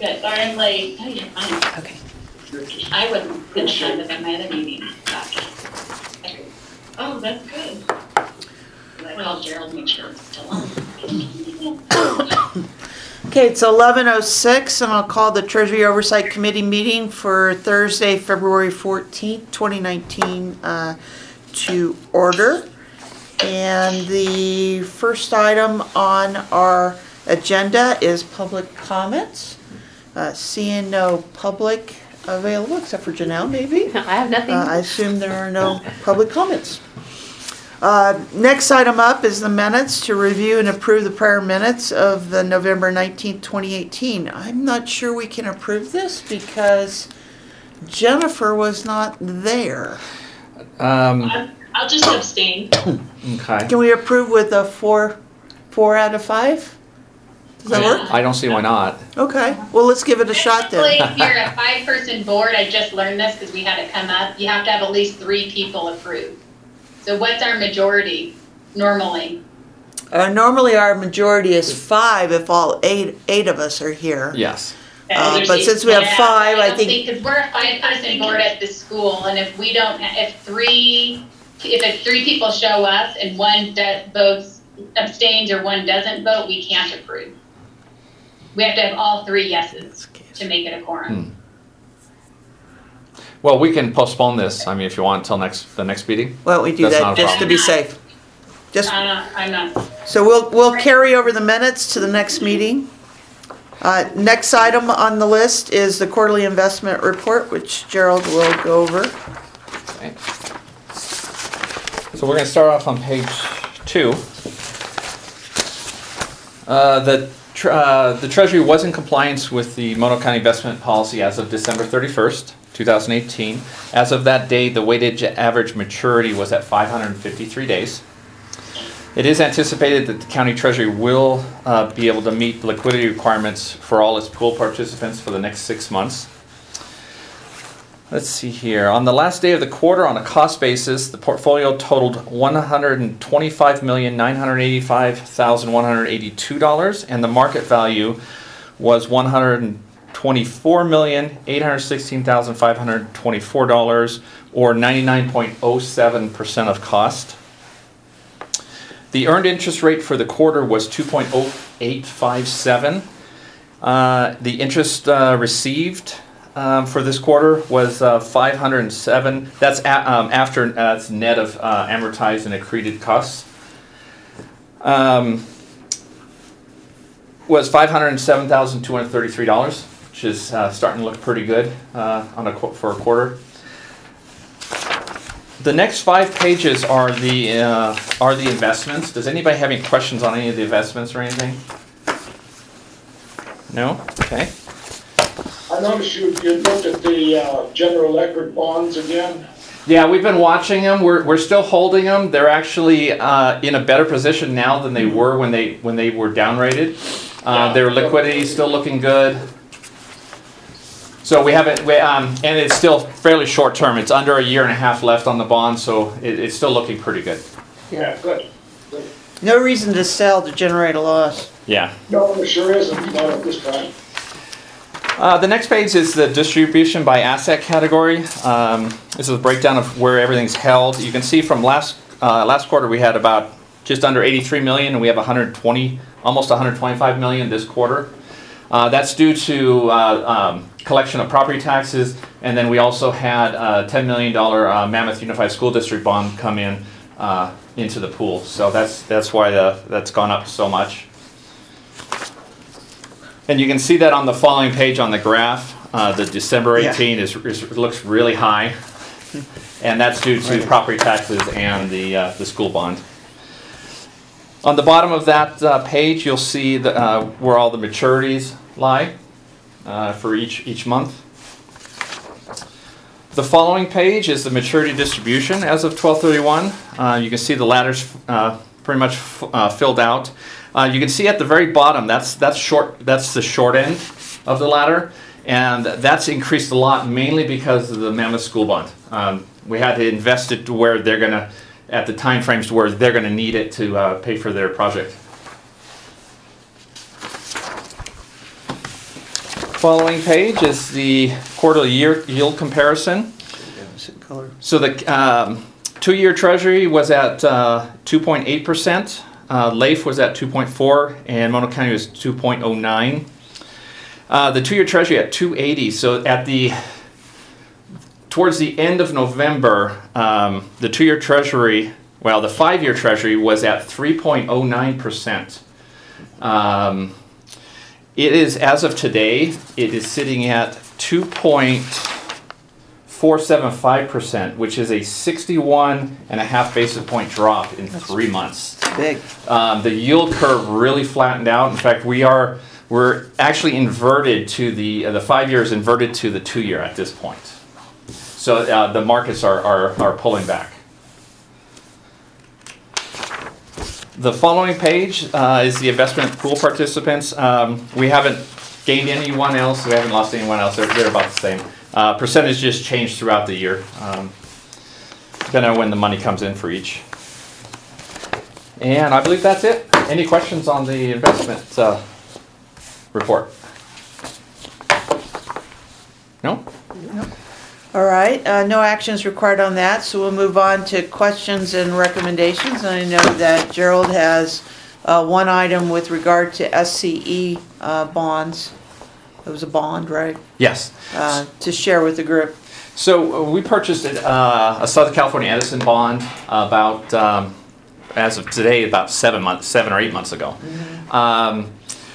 Good. Sorry I'm late. Oh, you're fine. Okay. I wasn't going to have it at my other meeting. Oh, that's good. I called Gerald, make sure it's still on. Okay, it's 11:06, and I'll call the Treasury Oversight Committee meeting for Thursday, February 14th, 2019 to order. And the first item on our agenda is public comments. Seeing no public available, except for Janelle, maybe. I have nothing. I assume there are no public comments. Next item up is the minutes to review and approve the prior minutes of the November 19th, 2018. I'm not sure we can approve this because Jennifer was not there. I'll just abstain. Okay. Can we approve with a four out of 5? Does that work? I don't see why not. Okay, well, let's give it a shot Actually, then. if you're a 5-person board, I just learned this because we had it come up, you have to have at least 3 people approve. So what's our majority normally? Normally our majority is 5 if all eight of us are here. Yes. But since we have 5, I think. Because we're a 5-person board at the school, and if we don't, if 3 people show up and one votes abstains or one doesn't vote, we can't approve. We have to have all 3 yeses to make it a quorum. Well, we can postpone this. I mean, if you want until the next meeting. Why don't we do That's that not a just to problem. be safe? I'm not. So we'll carry over the minutes to the next meeting. Next item on the list is the quarterly investment report, which Gerald will go over. Okay. So we're going to start off on page 2. The Treasury was in compliance with the Mono County investment policy as of December 31st, 2018. As of that date, the weighted average maturity was at 553 days. It is anticipated that the County Treasury will be able to meet the liquidity requirements for all its pool participants for the next 6 months. Let's see here. On the last day of the quarter, on a cost basis, the portfolio totaled $125,985,182, and the market value was $124,816,524, or 99.07% of cost. The earned interest rate for the quarter was 2.0857. The interest received for this quarter was 507. That's after that's net of amortized and accreted costs. Was $507,233, which is starting to look pretty good for a quarter. The next 5 pages are the investments. Does anybody have any questions on any of the investments or anything? No? Okay. I noticed you looked at the General Electric bonds again. Yeah, we've been watching them. We're still holding them. They're actually in a better position now than they were when they were downrated. Their liquidity is still looking good. So we haven't, and it's still fairly short term. It's under a year and a half left on the bond, so it's still looking pretty good. Yeah, good. No reason to sell to generate a loss. Yeah. No, there sure isn't, not at this time. The next page is the distribution by asset category. This is a breakdown of where everything's held. You can see from last quarter we had about just under 83 million, and we have almost 125 million this quarter. That's due to collection of property taxes, and then we also had a $10 million Mammoth Unified School District bond come in into the pool. So that's why that's gone up so much. And you can see that on the following page on the graph. The December 18 looks really high, and that's due to property taxes and the school bond. On the bottom of that page, you'll see where all the maturities lie for each month. The following page is the maturity distribution as of 12/31. You can see the ladder's pretty much filled out. You can see at the very bottom that's the short end of the ladder, and that's increased a lot mainly because of the Mammoth School Bond. We had to invest it to where they're gonna, at the time frames where they're gonna need it to pay for their project. Following page is the quarterly yield comparison. Color. So the 2-year Treasury was at 2.8%. LAIF was at 2.4%, and Mono County was 2.09%. The 2-year Treasury at 2.80. So towards the end of November, the 2-year Treasury, well, the 5-year Treasury was at 3.09%. It is, as of today, it is sitting at 2.475%, which is a 61.5 basis point drop in 3 months. Big. The yield curve really flattened out. In fact, we're actually inverted to the 5 years inverted to the 2-year at this point. So the markets are pulling back. The following page is the investment pool participants. We haven't gained anyone else. We haven't lost anyone else. They're about the same. Percentage just changed throughout the year, depending on when the money comes in for each. And I believe that's it. Any questions on the investment report? No? All right, no actions required on that, so we'll move on to questions and recommendations. And I know that Gerald has one item with regard to SCE bonds. It was a bond, right? Yes. To share with the group. So we purchased a Southern California Edison bond about, as of today, about 7 or 8 months ago. Mm-hmm.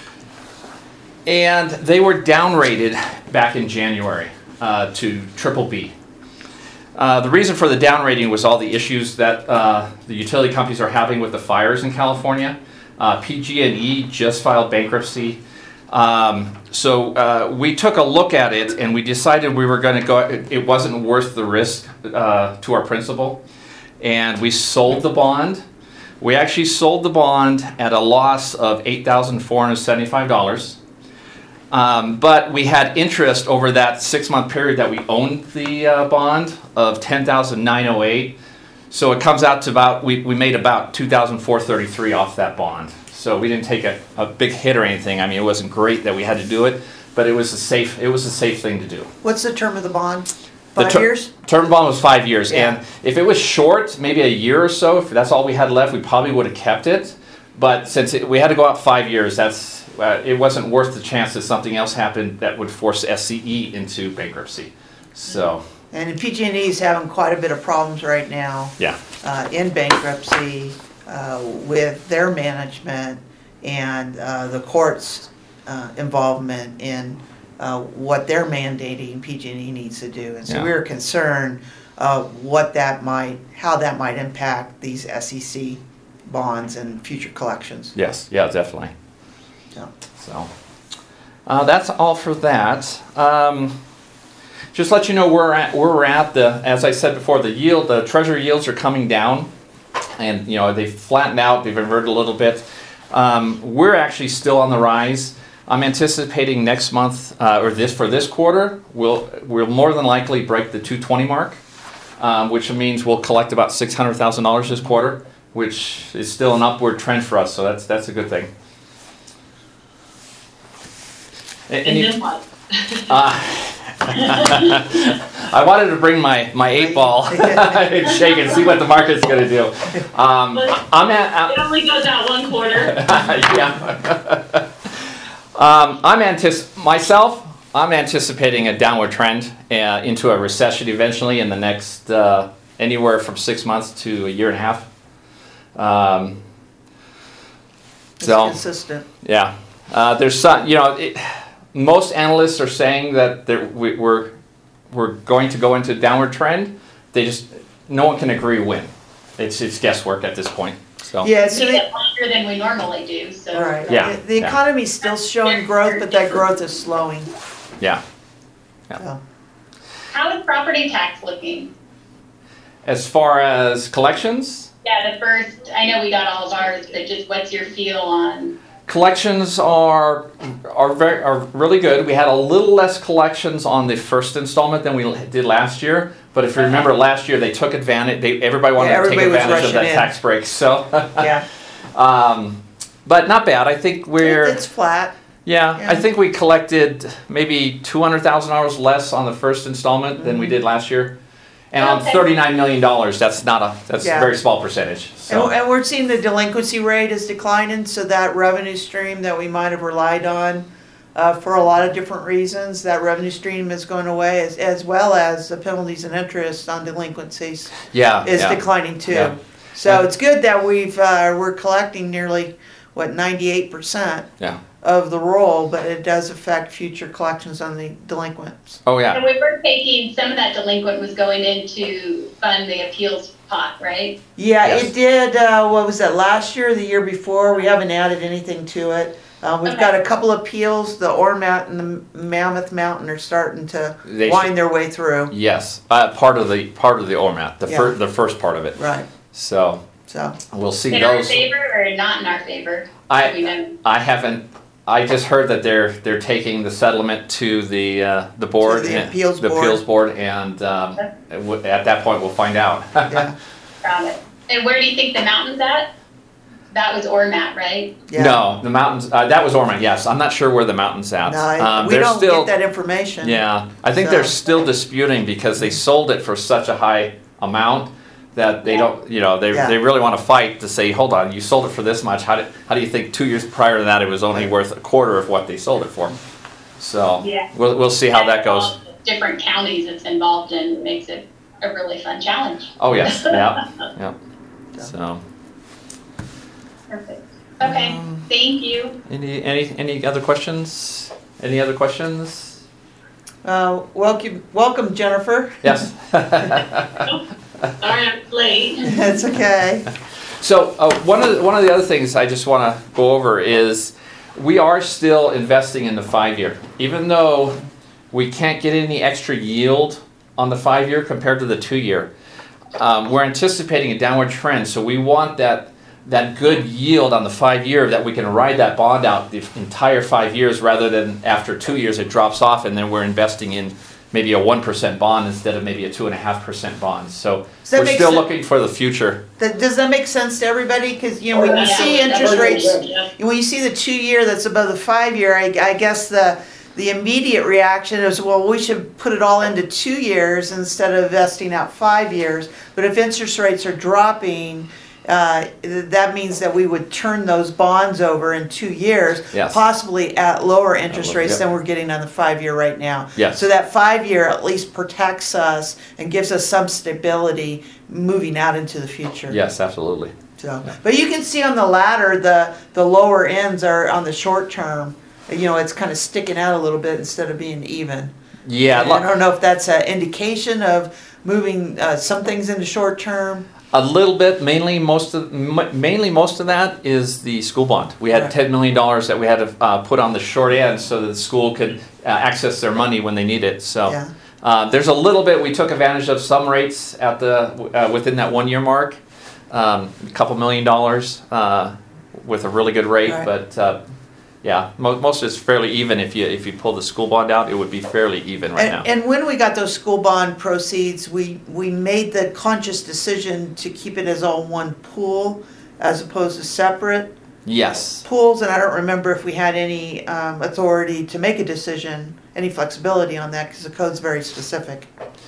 And they were downrated back in January to BBB. The reason for the downrating was all the issues that the utility companies are having with the fires in California. PG&E just filed bankruptcy. So we took a look at it and we decided we were going to go, it wasn't worth the risk to our principal. And we sold the bond. We actually sold the bond at a loss of $8,475. But we had interest over that 6-month period that we owned the bond of $10,908. So it comes out to about, we made about $2,433 off that bond. So we didn't take a big hit or anything. I mean, it wasn't great that we had to do it, but it was a safe thing to do. What's the term of the bond? 5 years? Term bond was 5 years. Yeah. And if it was short, maybe a year or so, if that's all we had left, we probably would have kept it. But since we had to go out 5 years, it wasn't worth the chance that something else happened that would force SCE into bankruptcy. So. And PG&E is having quite a bit of problems right now. Yeah. In bankruptcy with their management and the court's involvement in what they're mandating PG&E needs to do. And so we're concerned how that might impact these SEC bonds and future collections. Yes. Yeah. Definitely. Yeah. So that's all for that. Just let you know where we're at. As I said before, the treasury yields are coming down, and they've flattened out. They've inverted a little bit. We're actually still on the rise. I'm anticipating next month for this quarter, we'll more than likely break the 220 mark, which means we'll collect about $600,000 this quarter, which is still an upward trend for us. So that's a good thing. And then what? I wanted to bring my 8-ball and shake and see what the market's going to do. It only goes out 1 quarter. Yeah. I'm anticipating a downward trend into a recession eventually in the next anywhere from 6 months to a year and a half. It's consistent. Yeah. There's some, most analysts are saying that we're going to go into a downward trend. No one can agree when. It's guesswork at this point. So Yeah, We get longer than we normally do. So all right. Yeah. The economy's still showing growth, but that growth is slowing. yeah. So. How is property tax looking? As far as collections, Yeah, I know we got all of ours, but just what's your feel on? collections are really good. We had a little less collections on the first installment than we did last year. But if you remember last year, they took advantage. Everybody wanted to take advantage of that tax break. So Yeah. but not bad. I think It's flat. Yeah, Yeah. I think we collected maybe $200,000 less on the first installment than we did last year. And on Okay. $39 million, that's Yeah. a very small percentage. So. And we're seeing the delinquency rate is declining, so that revenue stream that we might have relied on for a lot of different reasons, that revenue stream is going away, as well as the penalties and interest on delinquencies Yeah, is yeah. declining too. Yeah. So it's good that we're collecting nearly, 98% Yeah. of the roll, but it does affect future collections on the delinquents. Oh, And yeah. we were taking, some of that delinquent was going into fund the appeals pot, right? Yeah, Yes. it did, what was that, last year or the year before? We haven't added anything to it. We've got a couple appeals, the Ormat and the Mammoth Mountain are starting to They wind should- their way through. Yes, part of the ORMAT, Yeah. the first part of it. Right, So so, In we'll see our those. favor or not in our favor? I- Do we know? I haven't. I just heard that they're taking the settlement to the board, To the and- appeals the board. appeals board, and at that point we'll find out. yeah, Got it. And where do you think the mountain's at? That was Ormat, right? yeah. No, the mountains. That was Ormond. Yes, I'm not sure where the mountains at. No, we they're don't still, get that information. Yeah, I think So- they're still disputing because they sold it for such a high amount that they don't. Yeah. They really want to fight to say, hold on, you sold it for this much. How do you think 2 years prior to that it was only worth a quarter of what they sold it for? So Yeah. we'll see how that goes. All the different counties it's involved in makes it a really fun challenge. Oh yes, yeah, yeah. So Perfect. Okay, thank you. any other questions? Any other questions? Welcome Jennifer. Yes. Sorry I'm late. It's okay. So one of the other things I just want to go over is we are still investing in the 5-year, even though we can't get any extra yield on the 5-year compared to the 2-year. We're anticipating a downward trend, so we want that good yield on the 5-year that we can ride that bond out the entire 5 years, rather than after 2 years it drops off and then we're investing in maybe a 1% bond instead of maybe a 2.5% bond. So Does that we're make still sen- looking for the future. Does that make sense to everybody? Because when you Yeah, see that interest makes rates, sense, yeah. when you see the 2-year that's above the 5-year, I guess the immediate reaction is, well, we should put it all into 2 years instead of vesting out 5 years. But if interest rates are dropping, that means that we would turn those bonds over in 2 years, Yes. possibly at lower interest rates Yep. than we're getting on the 5-year right now. Yes. So that 5-year at least protects us and gives us some stability moving out into the future. Yes, absolutely. So, but you can see on the ladder, the lower ends are on the short term. It's kind of sticking out a little bit instead of being even. Yeah, And I don't know if that's an indication of moving some things into short term. a little bit. Mainly most of that is the school bond. We had Right. $10 million that we had to put on the short end so that the school could access their money when they need it. So Yeah. there's a little bit. We took advantage of some rates at within that 1 year mark. A couple $1 million with a really good rate, Right. but. Yeah, most is fairly even. If you pull the school bond out, it would be fairly even right now. And when we got those school bond proceeds, we made the conscious decision to keep it as all one pool as opposed to separate Yes. pools. And I don't remember if we had any authority to make a decision, any flexibility on that, because the code's very specific.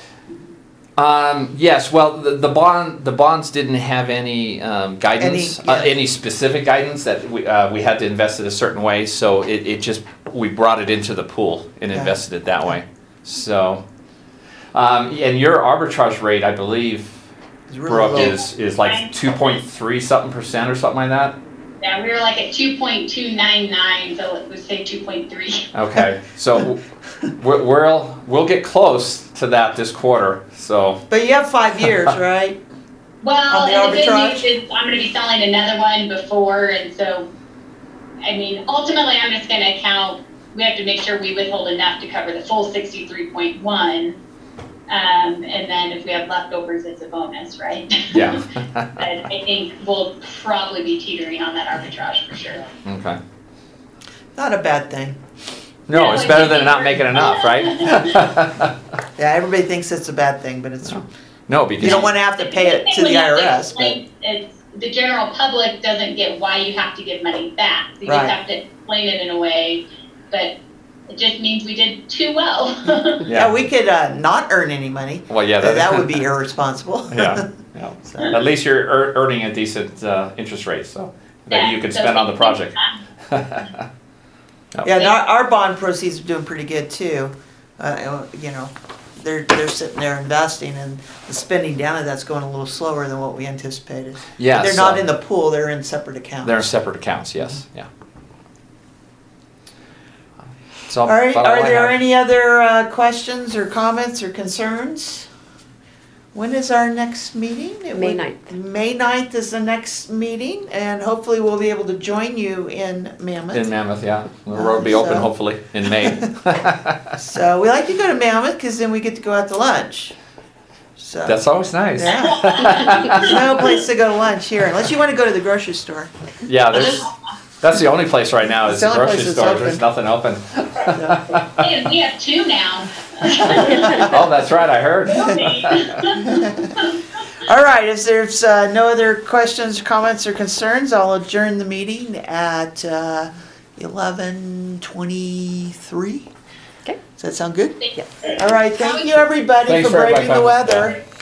Yes. Well, the bonds didn't have any guidance, any specific guidance that we had to invest it a certain way. So it just we brought it into the pool and Yeah. invested it that way. So, and your arbitrage rate, I believe, It's really Brooke, low. is like 2.3 something % or something like that. Yeah, we were like at 2.299, so let's say 2.3. Okay. So we'll get close to that this quarter. So. But you have 5 years, right? Well, On the and the good arbitrage? news is I'm going to be selling another one before, and so, I mean, ultimately I'm just going to count, we have to make sure we withhold enough to cover the full 63.1, and then if we have leftovers, it's a bonus, right? Yeah. But I think we'll probably be teetering on that arbitrage for sure. Okay. Not a bad thing. No, it's better than not making enough, right? Yeah, everybody thinks it's a bad thing, but it's No, because you don't want to have to pay it to the IRS. But It's, the general public doesn't get why you have to give money back. You Right. just have to explain it in a way but it just means we did too well. Yeah, we could not earn any money. Well, yeah, That would be irresponsible. yeah. At least you're earning a decent interest rate, so that you can spend on the project. Yeah, and our bond proceeds are doing pretty good too. You know, they're sitting there investing, and the spending down of that's going a little slower than what we anticipated. Yeah, But they're not in the pool; they're in separate accounts. They're in separate accounts, yes, yeah. So, All right. about all Are I there have. any other questions or comments or concerns? When is our next meeting? May 9th. May 9th is the next meeting, and hopefully we'll be able to join you in Mammoth. In Mammoth, yeah. The road will be open So- hopefully in May. So we like to go to Mammoth because then we get to go out to lunch. So That's always nice. yeah. There's no place to go to lunch here unless you want to go to the grocery store. Yeah, that's the only place right now is It's the the only grocery place store. that's There's open. nothing open. Hey, we have 2 now. Oh, that's right, I heard. All right. If there's no other questions, comments, or concerns, I'll adjourn the meeting at 11:23. Okay. Does that sound good? Yes. All right. Thank you, everybody, Thanks for for braving the everybody. weather.